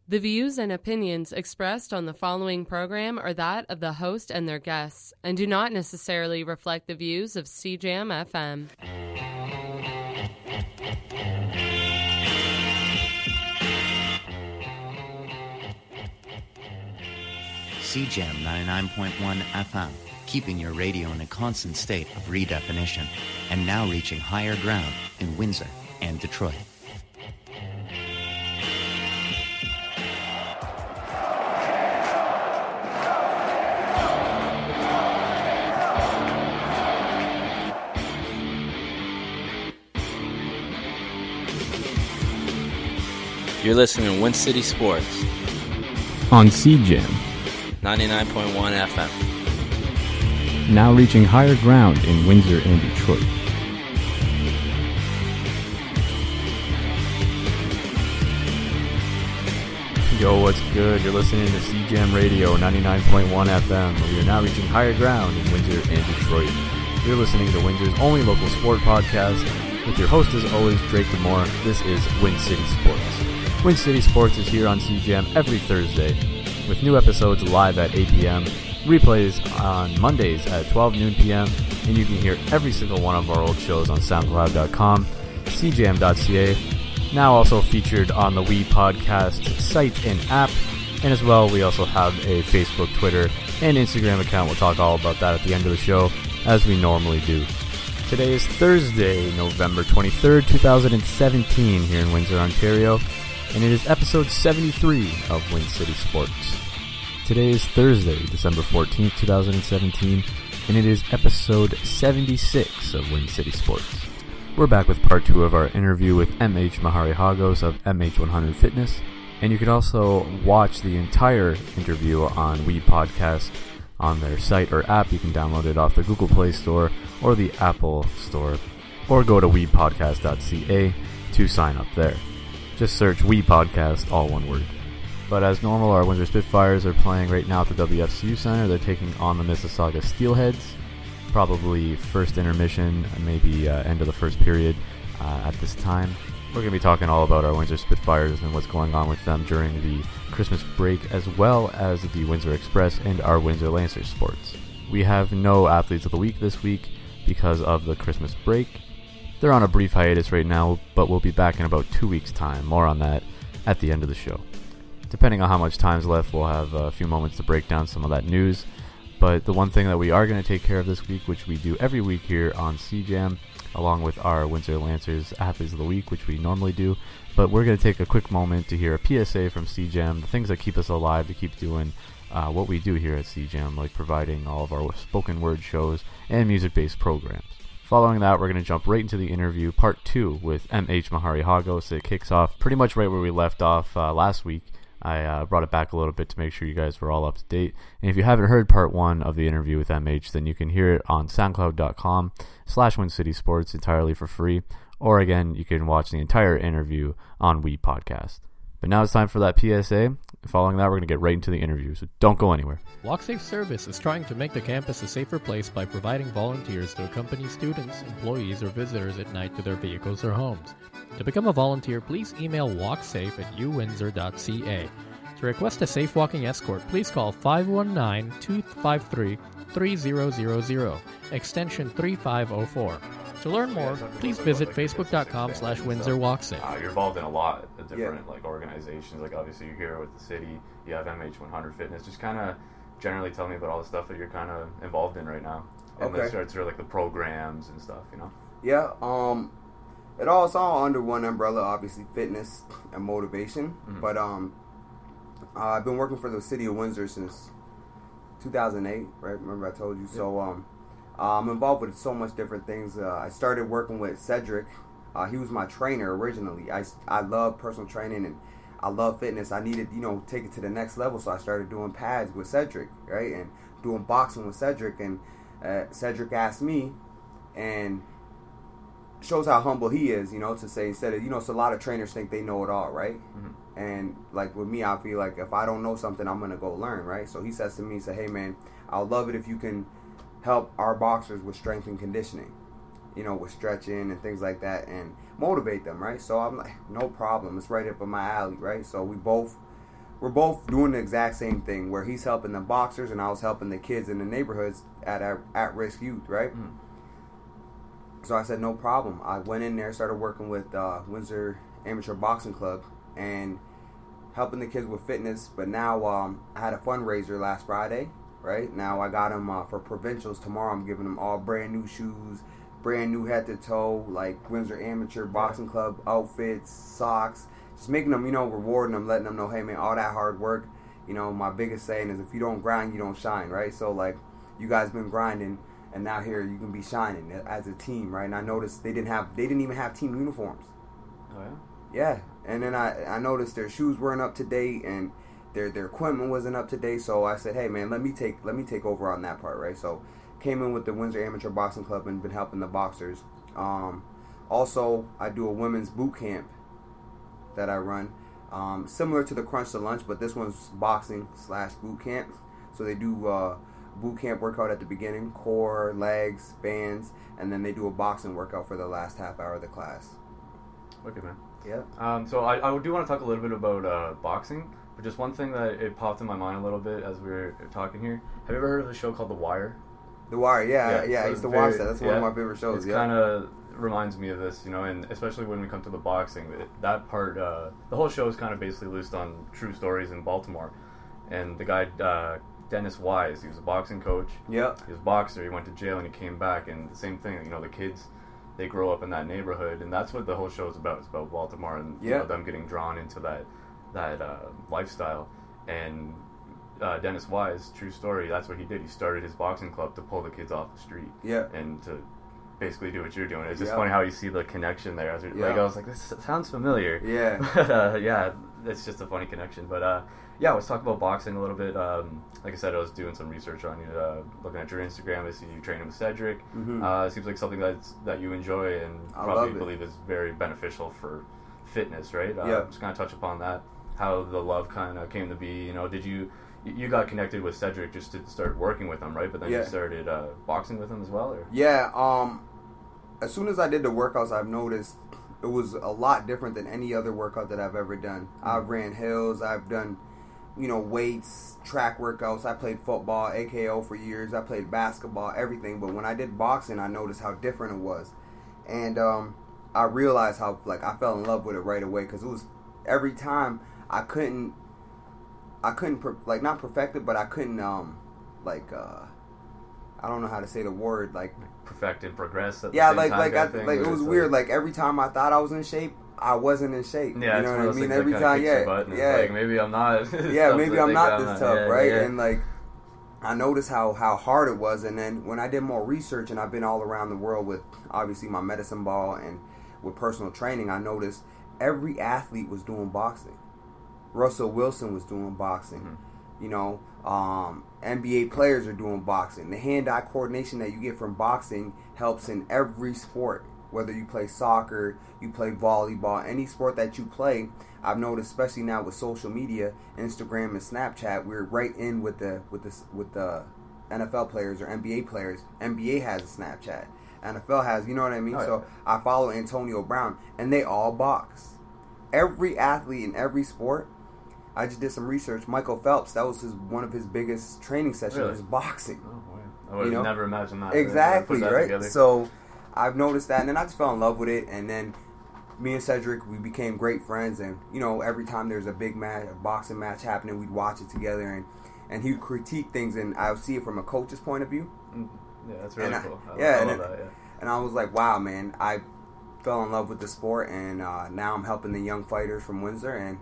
The views and opinions expressed on the following program are that of the host and their guests, and do not necessarily reflect the views of CJAM FM. CJAM 99.1 FM, keeping your radio in a constant state of redefinition, and now reaching higher ground in Windsor and Detroit. You're listening to Win City Sports on CJAM 99.1 FM. Now reaching higher ground in Windsor and Detroit. Yo, what's good? You're listening to CJAM Radio 99.1 FM. We are now reaching higher ground in Windsor and Detroit. You're listening to Windsor's only local sport podcast with your host, as always, Drake Demore. This is Win City Sports. Win City Sports is here on CJAM every Thursday, with new episodes live at 8 p.m., replays on Mondays at 12 noon p.m., and you can hear every single one of our old shows on SoundCloud.com, CJAM.ca, now also featured on the We Podcast site and app, and as well, we also have a Facebook, Twitter, and Instagram account. We'll talk all about that at the end of the show, as we normally do. Today is Thursday, November 23rd, 2017, here in Windsor, Ontario, and it is episode 73 of Win City Sports. Today is Thursday, December 14th, 2017, and it is episode 76 of Win City Sports. We're back with part 2 of our interview with MH Maharihagos of MH100 Fitness, and you can also watch the entire interview on We Podcast on their site or app. You can download it off the Google Play Store or the Apple Store, or go to wepodcast.ca to sign up there. Just search We Podcast, all one word. But as normal, our Windsor Spitfires are playing right now at the WFCU Center. They're taking on the Mississauga Steelheads. Probably first intermission, maybe end of the first period at this time. We're going to be talking all about our Windsor Spitfires and what's going on with them during the Christmas break, as well as the Windsor Express and our Windsor Lancers sports. We have no athletes of the week this week because of the Christmas break. They're on a brief hiatus right now, but we'll be back in about 2 weeks' time. More on that at the end of the show. Depending on how much time's left, we'll have a few moments to break down some of that news. But the one thing that we are going to take care of this week, which we do every week here on CJAM, along with our Windsor Lancers Athletes of the Week, which we normally do, but we're going to take a quick moment to hear a PSA from CJAM, the things that keep us alive, to keep doing what we do here at CJAM, like providing all of our spoken word shows and music-based programs. Following that, we're going to jump right into the interview, part 2, with MH Maharihagos. It kicks off pretty much right where we left off last week. I brought it back a little bit to make sure you guys were all up to date. And if you haven't heard part 1 of the interview with MH, then you can hear it on SoundCloud.com/WinCitySports entirely for free. Or again, you can watch the entire interview on We Podcast. But now it's time for that PSA. Following that, we're going to get right into the interview, so don't go anywhere. WalkSafe Service is trying to make the campus a safer place by providing volunteers to accompany students, employees, or visitors at night to their vehicles or homes. To become a volunteer, please email walksafe@uwindsor.ca. To request a safe walking escort, please call 519-253-3000, extension 3504. To learn more, please visit facebook.com/WindsorWalkSafe. You're involved in a lot of different organizations. Like obviously you're here with the city, you have MH100 Fitness. Just kind of generally tell me about all the stuff that you're kind of involved in right now. And the sort of like the programs and stuff, you know? Yeah, it's all under one umbrella, obviously fitness and motivation. Mm-hmm. But I've been working for the city of Windsor since 2008, right? Remember I told you? Yeah. So I'm involved with so much different things. I started working with Cedric. He was my trainer originally. I love personal training and I love fitness. I needed, take it to the next level, so I started doing pads with Cedric, right? And doing boxing with Cedric. And Cedric asked me, and shows how humble he is, to say, instead of, so a lot of trainers think they know it all, right? Mm-hmm. And like with me, I feel like if I don't know something, I'm going to go learn, right? So he says to me, hey man, I'll love it if you can help our boxers with strength and conditioning, with stretching and things like that, and motivate them, right? So I'm like, no problem. It's right up in my alley, right? So we both we're both doing the exact same thing, where he's helping the boxers and I was helping the kids in the neighborhoods at risk youth, right? Mm. So I said, no problem. I went in there, started working with Windsor Amateur Boxing Club and helping the kids with fitness. But now I had a fundraiser last Friday, right? Now I got them for provincials. Tomorrow I'm giving them all brand new shoes, brand new head to toe, like Windsor Amateur Boxing Club outfits, socks. Just making them, rewarding them, letting them know, hey man, all that hard work. My biggest saying is, if you don't grind, you don't shine, right? So like, you guys been grinding, and now here you can be shining as a team, right? And I noticed they didn't even have team uniforms. Oh yeah. Yeah, and then I noticed their shoes weren't up to date, and their equipment wasn't up to date. So I said, hey man, let me take over on that part, right? So came in with the Windsor Amateur Boxing Club and been helping the boxers. Also, I do a women's boot camp that I run, similar to the Crunch to Lunch, but this one's boxing/boot camp. So they do boot camp workout at the beginning, core, legs, bands, and then they do a boxing workout for the last half hour of the class. Okay, man. Yeah. So I do want to talk a little bit about boxing, but just one thing that it popped in my mind a little bit as we were talking here. Have you ever heard of a show called The Wire? The Wire, yeah. So I used to watch that. That's one of my favorite shows. It kind of reminds me of this, and especially when we come to the boxing, that part, the whole show is kind of basically based on true stories in Baltimore. And the guy, Dennis Wise, he was a boxing coach. Yeah. He was a boxer. He went to jail and he came back, and the same thing. The kids, they grow up in that neighborhood, and that's what the whole show is about. It's about Baltimore and them getting drawn into that lifestyle. And Dennis Wise, true story. That's what he did. He started his boxing club to pull the kids off the street. Yeah. And to basically do what you're doing. It's just funny how you see the connection there. Like, I was like, this sounds familiar. Yeah. But it's just a funny connection. But let's talk about boxing a little bit. Like I said, I was doing some research on you, looking at your Instagram. I see you training with Cedric. Mm-hmm. It seems like something that you enjoy and probably believe is very beneficial for fitness, right? Just kind of touch upon that, how the love kind of came to be. Did you got connected with Cedric just to start working with him, right? But then you started boxing with him as well? Or? Yeah. As soon as I did the workouts, I've noticed it was a lot different than any other workout that I've ever done. Mm-hmm. I've ran hills. I've done, weights, track workouts. I played football, AKO for years. I played basketball, everything. But when I did boxing, I noticed how different it was. And I realized how, I fell in love with it right away, because it was every time I couldn't not perfect it, but I couldn't, I don't know how to say the word, perfect and progress at the same time. It was weird. Every time I thought I was in shape, I wasn't in shape. Yeah, you know what I mean? Every time, maybe I'm not. Maybe I'm not this tough, right? Yeah. And I noticed how hard it was, and then when I did more research, and I've been all around the world with obviously my medicine ball and with personal training, I noticed every athlete was doing boxing. Russell Wilson was doing boxing. Mm-hmm. NBA players are doing boxing. The hand-eye coordination that you get from boxing helps in every sport. Whether you play soccer, you play volleyball, any sport that you play, I've noticed, especially now with social media, Instagram and Snapchat, we're right in with the NFL players or NBA players. NBA has a Snapchat. NFL has, you know what I mean? So I follow Antonio Brown, and they all box. Every athlete in every sport. I just did some research. Michael Phelps, that was one of his biggest training sessions, was boxing. Oh, wow. I would have never imagined that. Exactly, right? Together. So I've noticed that, and then I just fell in love with it, and then me and Cedric, we became great friends, and, every time there's a big match, a boxing match happening, we'd watch it together, and he would critique things, and I would see it from a coach's point of view. Yeah, that's really cool. I love that. And I was like, wow, man, I fell in love with the sport, and now I'm helping the young fighters from Windsor, and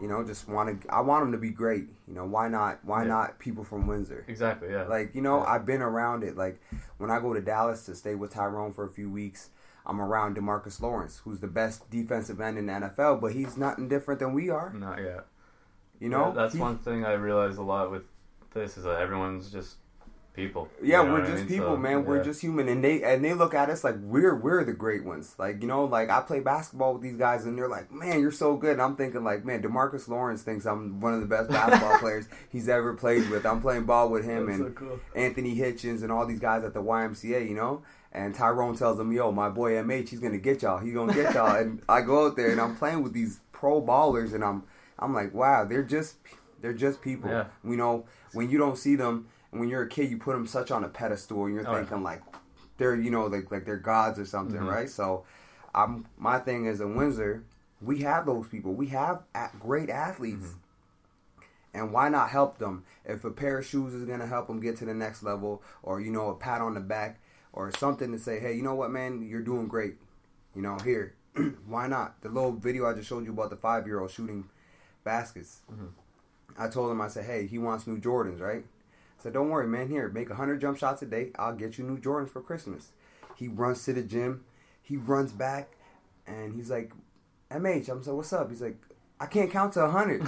I want them to be great. Why not people from Windsor? Exactly, yeah. I've been around it. When I go to Dallas to stay with Tyrone for a few weeks, I'm around DeMarcus Lawrence, who's the best defensive end in the NFL, but he's nothing different than we are. Not yet. That's one thing I realize a lot with this is that everyone's just people. Yeah, we're just people, man. We're just human, and they look at us like we're the great ones. I play basketball with these guys, and they're like, "Man, you're so good." And I'm thinking, man, DeMarcus Lawrence thinks I'm one of the best basketball players he's ever played with. I'm playing ball with him and so cool. Anthony Hitchens and all these guys at the YMCA, And Tyrone tells him, "Yo, my boy MH, he's gonna get y'all. He's gonna get y'all." And I go out there and I'm playing with these pro ballers, and I'm like, wow, they're just They're just people. Yeah. You know, when you don't see them, and when you're a kid, you put them such on a pedestal, and you're Oh, thinking like they're, you know, like they're gods or something, right? So, my thing is in Windsor, we have those people. We have great athletes. And why not help them? If a pair of shoes is going to help them get to the next level, or, you know, a pat on the back, or something to say, hey, you know what, man, you're doing great. You know, here. Why not? The little video I just showed you about the 5-year-old shooting baskets. I told him, I said, hey, he wants new Jordans, right? I said, don't worry, man, here, make 100 jump shots a day. I'll get you new Jordans for Christmas. He runs to the gym. He runs back, and he's like, MH, I'm like, what's up? He's like, I can't count to 100.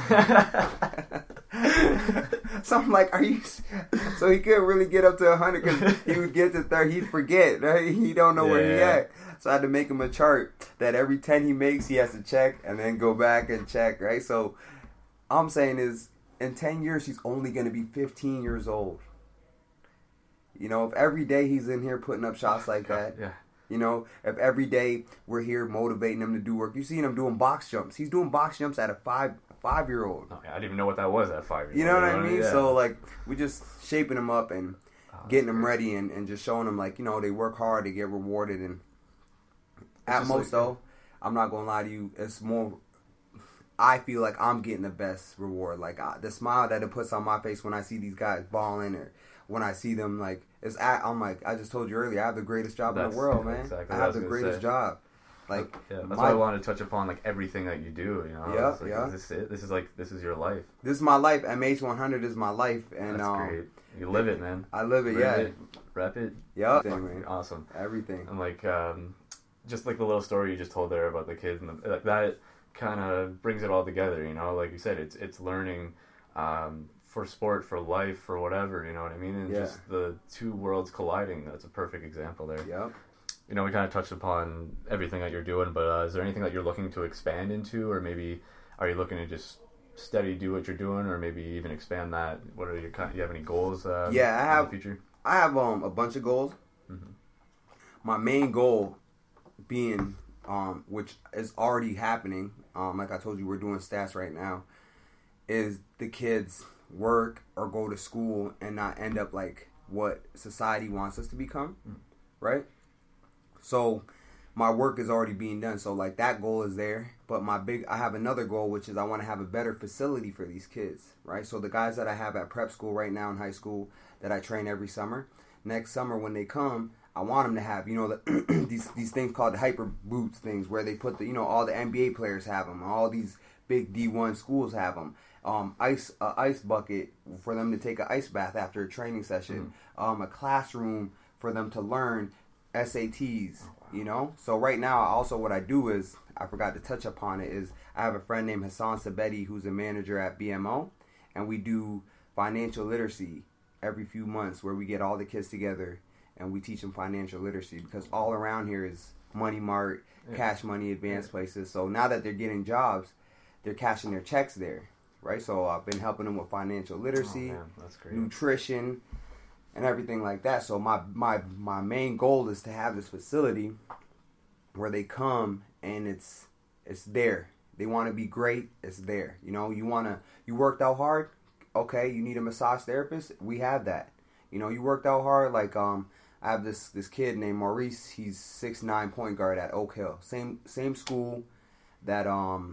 So I'm like, are you? So he couldn't really get up to 100 because he would get to 30, he'd forget, right? He don't know where he at. So I had to make him a chart that every 10 he makes, he has to check and then go back and check, right? So all I'm saying is, in 10 years, he's only going to be 15 years old. You know, if every day he's in here putting up shots like that, you know, if every day we're here motivating him to do work. You see him doing box jumps. He's doing box jumps at a five-year-old. Oh, yeah, I didn't even know what that was at 5 years old. You know what I mean? Yeah. So, like, we just shaping him up and getting them ready and just showing them, like, you know, they work hard, they get rewarded. And at most, though, I'm not going to lie to you, it's more, I feel like I'm getting the best reward. Like, the smile that it puts on my face when I see these guys balling, or when I see them, like, I'm like, I just told you earlier, I have the greatest job in the world, man. Exactly I have the greatest job. Like, that's why I wanted to touch upon, like, everything that you do, you know? Yeah, Is this it? This is your life. This is my life. MH100 is my life. And, that's great. You live it, man. I live it, Rep it. Yeah. Awesome. Everything. And, like, just like the little story you just told there about the kids, and like that kind of brings it all together, you know? Like you said, it's learning for sport, for life, for whatever, you know what I mean? And just the two worlds colliding, that's a perfect example there. Yep. You know, we kind of touched upon everything that you're doing, but is there anything that you're looking to expand into, or maybe are you looking to just steady do what you're doing, or maybe even expand that? What are your you have any goals? In the future? I have a bunch of goals. My main goal being, which is already happening, like I told you, we're doing stats right now, is the kids work or go to school and not end up like what society wants us to become, right? So my work is already being done. So like that goal is there. But I have another goal, which is I want to have a better facility for these kids, right? So the guys that I have at prep school right now in high school that I train every summer, next summer when they come, I want them to have, you know, these things called the hyper boots things, where they put the, you know, all the NBA players have them, all these big D1 schools have them. Ice bucket for them to take an ice bath after a training session. A classroom for them to learn SATs, you know? So right now, also what I do is, I forgot to touch upon it, is I have a friend named Hassan Sabeti who's a manager at BMO, and we do financial literacy every few months where we get all the kids together and we teach them financial literacy, because all around here is Money Mart, Cash Money, advanced places. So now that they're getting jobs, they're cashing their checks there, right? So I've been helping them with financial literacy, that's great. Nutrition, and everything like that. So my main goal is to have this facility where they come and it's there. They want to be great, it's there. You know, you worked out hard, okay, you need a massage therapist, we have that. You know, you worked out hard, like I have this kid named Maurice, he's 6'9" point guard at Oak Hill. Same school that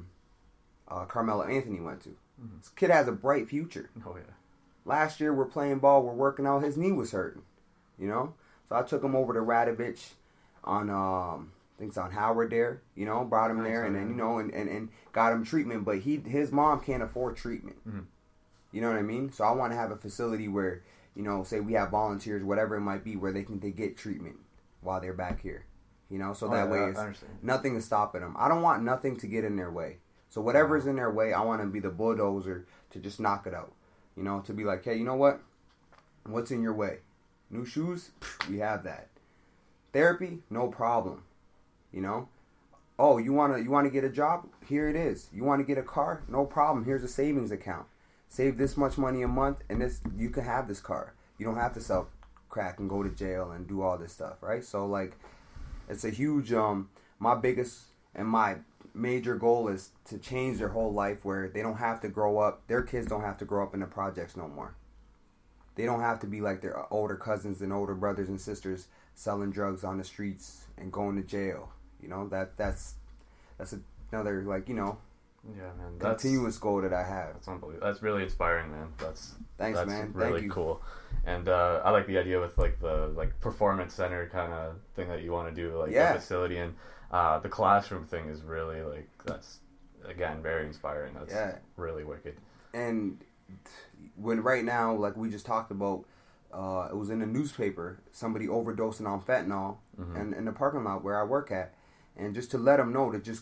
Carmelo Anthony went to. This kid has a bright future. Oh yeah. Last year, we're playing ball, we're working out, his knee was hurting, you know? So I took him over to Radovich on, I think it's on Howard there, you know, brought him there, and then, you know, and got him treatment, but his mom can't afford treatment. You know what I mean? So I want to have a facility where, you know, say we have volunteers, whatever it might be, where they get treatment while they're back here, you know? So that way nothing is stopping them. I don't want nothing to get in their way. So whatever is in their way, I want to be the bulldozer to just knock it out. You know, to be like, hey, you know what? What's in your way? New shoes? We have that. Therapy? No problem. You know? Oh, you wanna get a job? Here it is. You want to get a car? No problem. Here's a savings account. Save this much money a month, and you can have this car. You don't have to sell crack and go to jail and do all this stuff, right? So, like, it's a huge, my biggest and my major goal is to change their whole life where they don't have to grow up. Their kids don't have to grow up in the projects no more. They don't have to be like their older cousins and older brothers and sisters selling drugs on the streets and going to jail. You know, that's another, like, you know, yeah, man, continuous goal that I have. That's unbelievable. That's really inspiring, man. Thanks, man. Really Thank you. Cool. And I like the idea with like the performance center kind of thing that you want to do, like the facility, and the classroom thing is really like, that's again very inspiring. That's really wicked. And when right now, like we just talked about, it was in the newspaper, somebody overdosing on fentanyl in the parking lot where I work at, and just to let them know that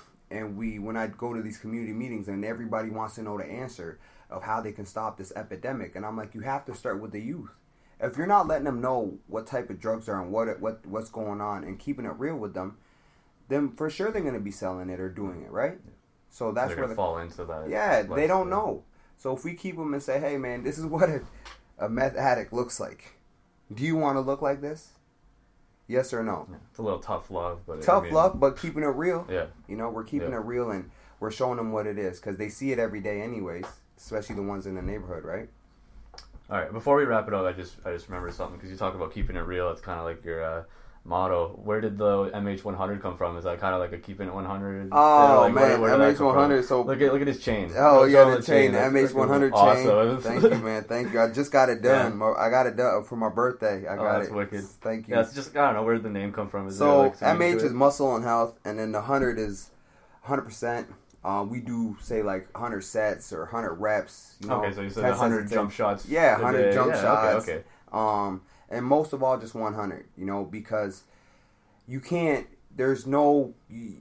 when I go to these community meetings and everybody wants to know the answer of how they can stop this epidemic, and I'm like, you have to start with the youth. If you're not letting them know what type of drugs are and what's going on and keeping it real with them, then for sure they're going to be selling it or doing it, right? So that's they're where they fall into that. Yeah, they don't know. So if we keep them and say, hey man, this is what a meth addict looks like. Do you want to look like this? Yes or no? Yeah, it's a little tough love, but love, but keeping it real. Yeah, you know, we're keeping it real, and we're showing them what it is because they see it every day, anyways. Especially the ones in the neighborhood, right? All right. Before we wrap it up, I just remembered something because you talk about keeping it real. It's kind of like your motto. Where did the MH100 come from? Is that kind of like a keeping it 100? Oh like, man, where MH100. So look at his chain. Oh yeah, the chain, the MH100 chain. Awesome. Thank you, man. Thank you. I just got it done. Yeah. I got it done for my birthday. I got that's it. Wicked. Thank you. Yeah, it's just, I don't know where did the name come from. So MH is muscle and health, and then the 100 is 100%. We do say like 100 sets or 100 reps. You know, okay, so you said 100 jump shots. Yeah, 100 jump shots. Okay. And most of all, just 100. You know, because you can't. There's no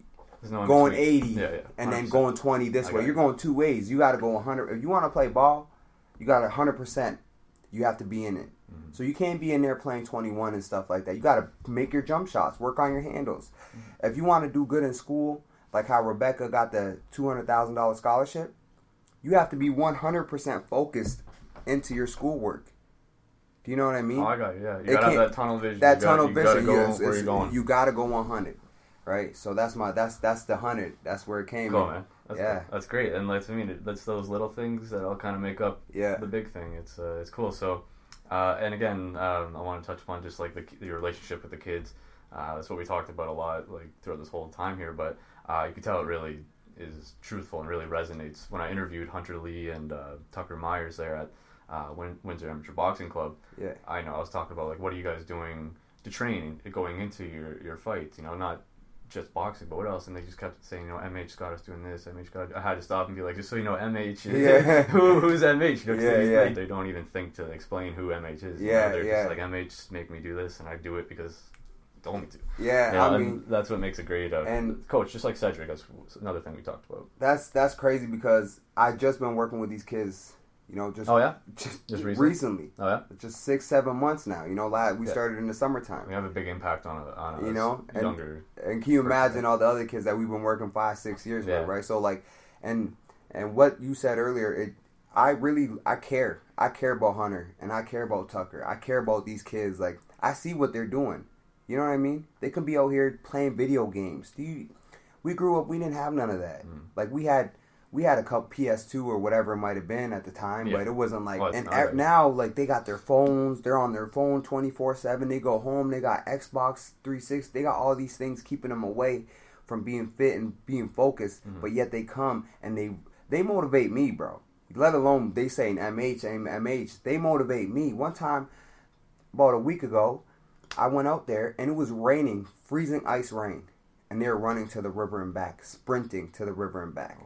going 80 and then going 20 this way. You're going two ways. You got to go 100. If you want to play ball, you got 100%. You have to be in it. Mm-hmm. So you can't be in there playing 21 and stuff like that. You got to make your jump shots. Work on your handles. Mm-hmm. If you want to do good in school, like how Rebecca got the $200,000 scholarship, you have to be 100% focused into your schoolwork. Do you know what I mean? Oh, I got it, yeah. You got to have that tunnel vision. That tunnel vision, where you're going. You got to go 100, right? So that's the 100. That's where it came cool, in. Man. That's great. And that's those little things that all kind of make up the big thing. It's cool. So, and again, I want to touch upon just like your relationship with the kids. That's what we talked about a lot, like throughout this whole time here. But you can tell it really is truthful and really resonates. When I interviewed Hunter Lee and Tucker Myers there at Windsor Amateur Boxing Club, I was talking about like, what are you guys doing to train going into your fights? You know, not just boxing, but what else? And they just kept saying, you know, MH got us doing this. I had to stop and be like, just so you know, MH. Who's MH? You know, they don't even think to explain who MH is. They're just like, MH make me do this, and I do it because told me to. Yeah, I mean, that's what makes it great. And coach, just like Cedric, that's another thing we talked about. That's crazy because I just been working with these kids, you know, just recently. Oh yeah, just 6-7 months now. You know, we started in the summertime. We have a big impact on you know, younger. And can you imagine all the other kids that we've been working 5-6 years with, right? So like, and what you said earlier, I care. I care about Hunter and I care about Tucker. I care about these kids. Like, I see what they're doing. You know what I mean? They could be out here playing video games. We grew up, we didn't have none of that. Mm. Like, we had a couple PS2 or whatever it might have been at the time, but it wasn't like... now, like, they got their phones. They're on their phone 24/7. They go home. They got Xbox 360. They got all these things keeping them away from being fit and being focused. Mm. But yet they come and they motivate me, bro. Let alone they saying MH. They motivate me. One time, about a week ago, I went out there, and it was raining, freezing ice rain, and they were running to the river and back, sprinting to the river and back.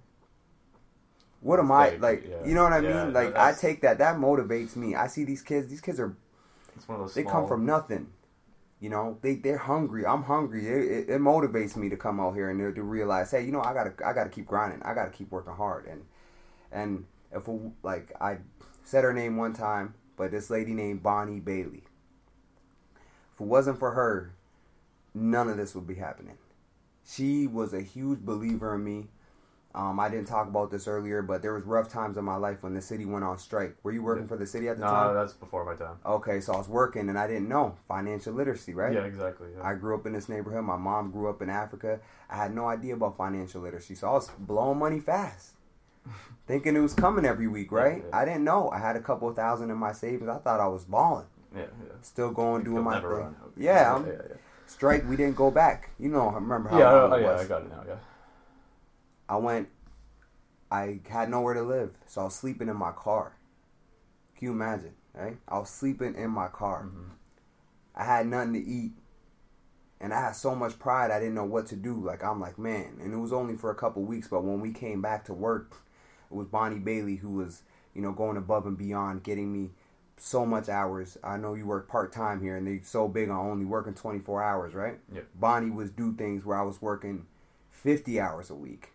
What am I, like, you know what I mean? Like, I take that motivates me. I see these kids are, it's one of those they come from nothing. You know, they're hungry. I'm hungry. It motivates me to come out here and to realize, hey, you know, I gotta keep grinding. I gotta keep working hard. And if, like, I said her name one time, but this lady named Bonnie Bailey. If it wasn't for her, none of this would be happening. She was a huge believer in me. I didn't talk about this earlier, but there was rough times in my life when the city went on strike. Were you working for the city at the time? No, that's before my time. Okay, so I was working and I didn't know financial literacy, right? Yeah, exactly. Yeah. I grew up in this neighborhood. My mom grew up in Africa. I had no idea about financial literacy, so I was blowing money fast, thinking it was coming every week, right? Yeah. I didn't know. I had a couple of thousand in my savings. I thought I was balling. Yeah. Still going, doing my never thing. run out. Yeah, strike, we didn't go back. You know, I remember how long it was. I got it now, yeah. I had nowhere to live, so I was sleeping in my car. Can you imagine, right? I was sleeping in my car. Mm-hmm. I had nothing to eat, and I had so much pride I didn't know what to do. Like, I'm like, man, and it was only for a couple weeks, but when we came back to work, it was Bonnie Bailey who was, you know, going above and beyond, getting me so much hours. I know you work part-time here, and they're so big on only working 24 hours, right? Yep. Bonnie would do things where I was working 50 hours a week.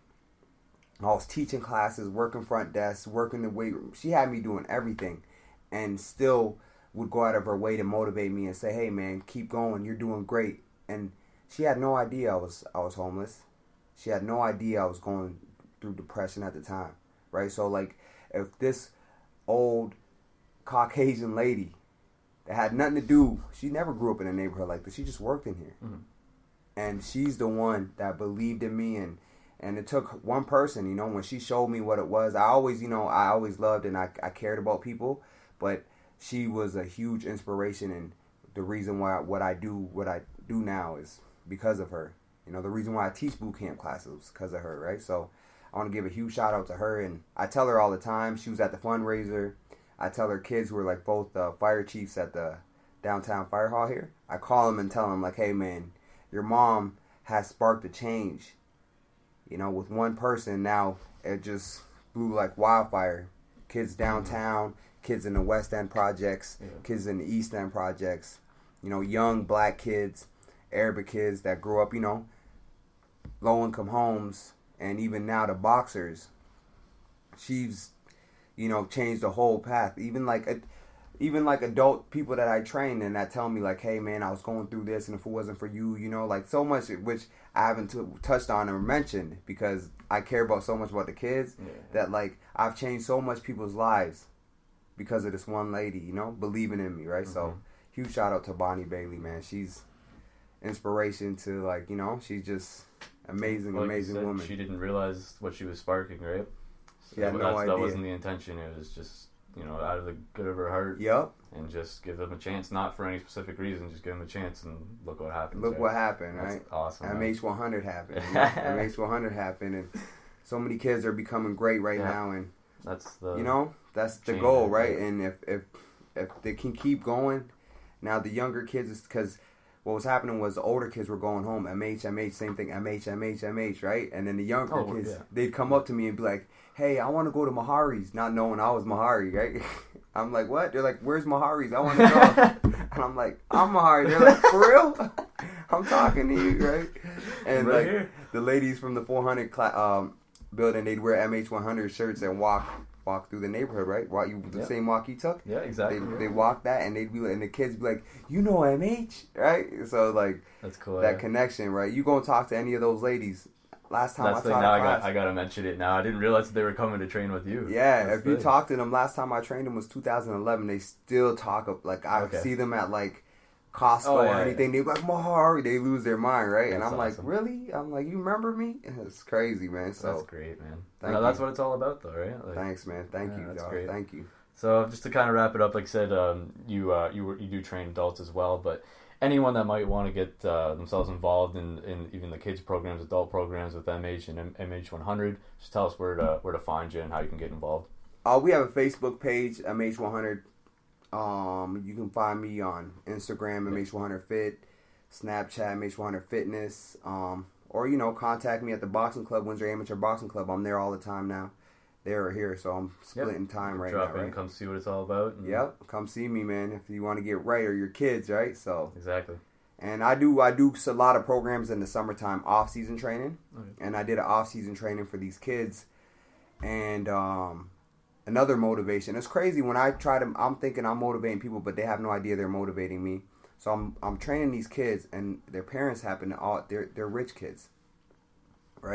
I was teaching classes, working front desk, working the weight room. She had me doing everything and still would go out of her way to motivate me and say, hey, man, keep going. You're doing great. And she had no idea I was homeless. She had no idea I was going through depression at the time, right? So, like, if this old Caucasian lady that had nothing to do, she never grew up in a neighborhood like this. She just worked in here. Mm-hmm. And she's the one that believed in me, and it took one person, you know, when she showed me what it was. I always loved and I cared about people, but she was a huge inspiration, and the reason why what I do now is because of her. You know, the reason why I teach boot camp classes is because of her, right? So I want to give a huge shout out to her, and I tell her all the time. She was at the fundraiser. I tell her kids who are like both fire chiefs at the downtown fire hall here. I call them and tell them, like, hey, man, your mom has sparked a change. You know, with one person, now it just blew like wildfire. Kids downtown, kids in the West End projects, kids in the East End projects, you know, young black kids, Arabic kids that grew up, you know, low-income homes, and even now the boxers. She's, you know, changed the whole path. Even like adult people that I train and that tell me, like, hey, man, I was going through this, and if it wasn't for you, you know, like, so much, which I haven't touched on or mentioned because I care about so much about the kids, that, like, I've changed so much people's lives because of this one lady, you know, believing in me, right? Mm-hmm. So, huge shout out to Bonnie Bailey, man. She's inspiration to, like, you know, she's just amazing woman. She didn't realize what she was sparking, right? So she had no idea. That wasn't the intention. It was just, you know, out of the good of her heart. Yep. And just give them a chance, not for any specific reason, just give them a chance and look what happens. Look what happened, That's right? Awesome. MH100 happened. MH100 happened, and so many kids are becoming great right now, and that's the, you know, that's the goal, right? And if they can keep going, now the younger kids, is because what was happening was the older kids were going home, MH, same thing, MH, right? And then the younger kids, they'd come up to me and be like, hey, I want to go to Mahari's, not knowing I was Mahari, right? I'm like, what? They're like, where's Mahari's? I want to go. And I'm like, I'm Mahari. They're like, for real? I'm talking to you, right? And right, like here, the ladies from the 400 building, they'd wear MH100 shirts and walk through the neighborhood, right? The same walk you took. Yeah, exactly. They walk that, and they'd be like, and the kids be like, you know MH, right? So like, that's cool. That connection, right? You go and talk to any of those ladies. Last time that's I taught class, I gotta mention it now. I didn't realize that they were coming to train with you. Yeah, if you talk to them, last time I trained them was 2011. They still talk like I see them at like Costco or anything. They're like, Mahari. They lose their mind, right? That's and I'm awesome. Like, really? I'm like, you remember me? It's crazy, man. So that's great, man. That's what it's all about, though, right? Like, thanks, man. Thank you, dog. Great. Thank you. So just to kind of wrap it up, like I said, you do train adults as well, but anyone that might want to get themselves involved in even the kids programs, adult programs with MH and MH100, just tell us where to find you and how you can get involved. We have a Facebook page, MH100. You can find me on Instagram, MH100Fit, Snapchat, MH100 Fitness, or, you know, contact me at the Boxing Club, Windsor Amateur Boxing Club. I'm there all the time now. There or here, so I'm splitting time right now. Drop in, come see what it's all about. Yep, come see me, man, if you want to get right, or your kids, right? So exactly. And I do a lot of programs in the summertime, off-season training, and I did an off-season training for these kids, and another motivation. It's crazy when I'm thinking I'm motivating people, but they have no idea they're motivating me. So I'm training these kids, and their parents they're rich kids, right?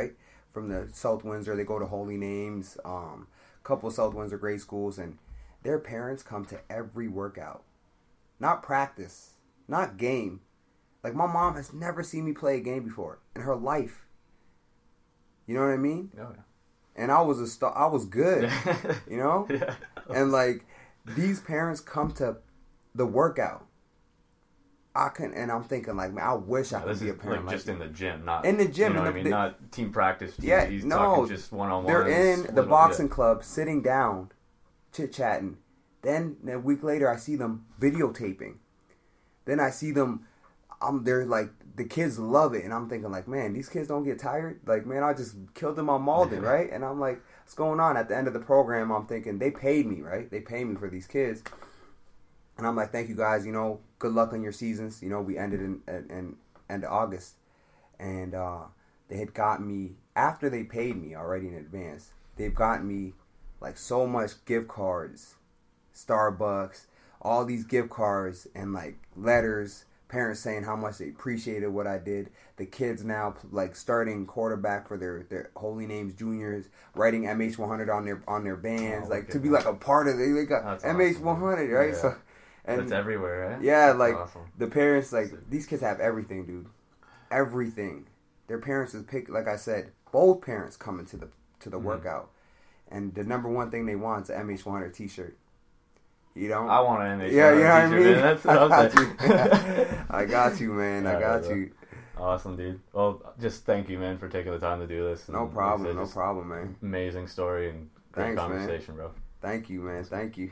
from the South Windsor. They go to Holy Names, couple South Windsor grade schools, and their parents come to every workout. Not practice, not game. Like, my mom has never seen me play a game before in her life. You know what I mean? Oh, yeah. And I was good, you know? Yeah. And, like, these parents come to the workout. And I'm thinking, like, man, I wish I could be a parent. Like, just in the gym, not in the gym. You know what I mean? Not team practice. Yeah, he's no. talking just one-on-one. They're in the boxing club, sitting down, chit-chatting. Then a week later, I see them videotaping. Then I see them, they're like, the kids love it. And I'm thinking, like, man, these kids don't get tired? Like, man, I just killed them on Malden, right? And I'm like, what's going on? At the end of the program, I'm thinking, they paid me, right? They paid me for these kids. And I'm like, thank you guys, you know, good luck on your seasons. You know, we ended in end of August. And they had got me, after they paid me already in advance, they've gotten me, like, so much gift cards, Starbucks, all these gift cards and, like, letters, parents saying how much they appreciated what I did. The kids now, like, starting quarterback for their Holy Names juniors, writing MH100 on their bands, like, to be, like, a part of it. They got MH100, awesome, right? Yeah. So, and it's everywhere, right? Yeah, like, awesome. The parents, like, these kids have everything, dude. Everything. Their parents is like I said, both parents coming to the workout. And the number one thing they want is an MH100 t-shirt. You know? I want an MH100 yeah, you know what I mean? Man. That's what I got you. I got you, man. I got you. Awesome, dude. Well, just thank you, man, for taking the time to do this. No problem, man. Amazing story and great conversation, man. Bro. Thank you, man. Thank you.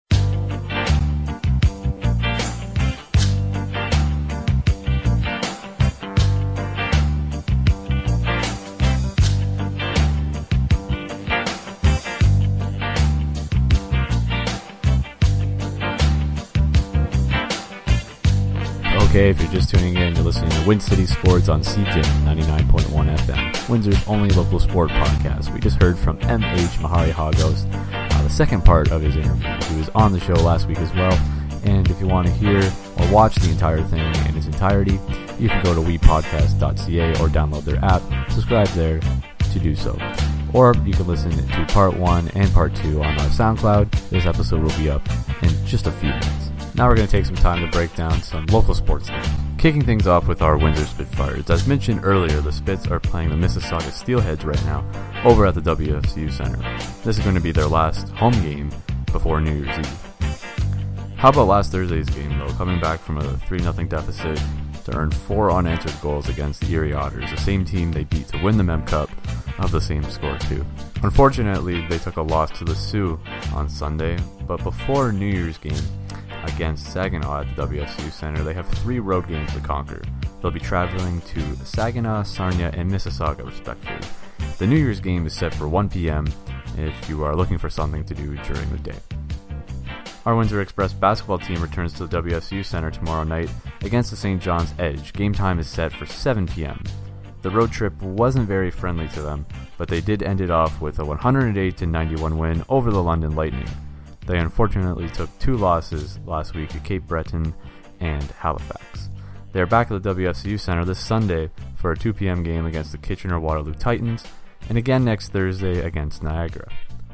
Okay, if you're just tuning in, you're listening to Win City Sports on CJAM 99.1 FM, Windsor's only local sport podcast. We just heard from M.H. Mahari Hagos, the second part of his interview. He was on the show last week as well, and if you want to hear or watch the entire thing in its entirety, you can go to wepodcast.ca or download their app, subscribe there to do so. Or you can listen to part 1 and part 2 on our SoundCloud. This episode will be up in just a few minutes. Now we're going to take some time to break down some local sports news. Kicking things off with our Windsor Spitfires. As mentioned earlier, the Spits are playing the Mississauga Steelheads right now over at the WFCU Center. This is going to be their last home game before New Year's Eve. How about last Thursday's game, though, coming back from a 3-0 deficit to earn 4 unanswered goals against the Erie Otters, the same team they beat to win the Mem Cup of the same score too. Unfortunately, they took a loss to the Sioux on Sunday, but before New Year's game against Saginaw at the WFCU Center, they have 3 road games to conquer. They'll be traveling to Saginaw, Sarnia, and Mississauga respectively. The New Year's game is set for 1 p.m. if you are looking for something to do during the day. Our Windsor Express basketball team returns to the WFCU Center tomorrow night against the St. John's Edge. Game time is set for 7 p.m. The road trip wasn't very friendly to them, but they did end it off with a 108-91 win over the London Lightning. They unfortunately took 2 losses last week at Cape Breton and Halifax. They are back at the WFCU Center this Sunday for a 2 p.m. game against the Kitchener-Waterloo Titans, and again next Thursday against Niagara.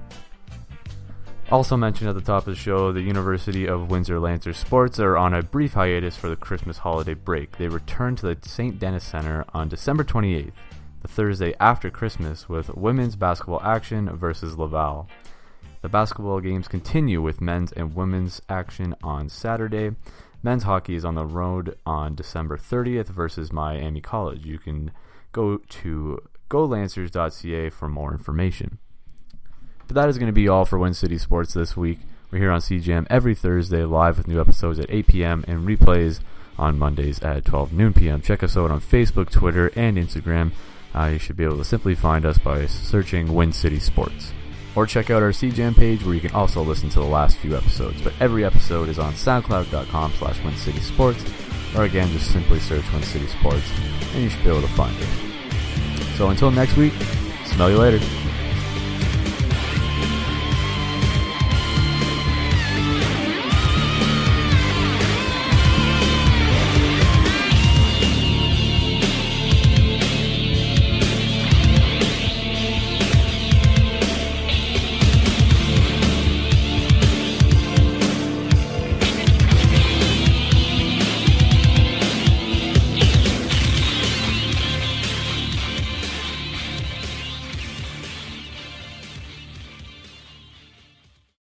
Also mentioned at the top of the show, the University of Windsor Lancers Sports are on a brief hiatus for the Christmas holiday break. They return to the St. Denis Center on December 28th, the Thursday after Christmas, with women's basketball action versus Laval. The basketball games continue with men's and women's action on Saturday. Men's hockey is on the road on December 30th versus Miami College. You can go to golancers.ca for more information. But that is going to be all for Win City Sports this week. We're here on CJAM every Thursday live with new episodes at 8 p.m. and replays on Mondays at 12 noon p.m. Check us out on Facebook, Twitter, and Instagram. You should be able to simply find us by searching Win City Sports. Or check out our CJAM page where you can also listen to the last few episodes. But every episode is on SoundCloud.com/WinCitySports. Or again, just simply search Win City Sports and you should be able to find it. So until next week, smell you later.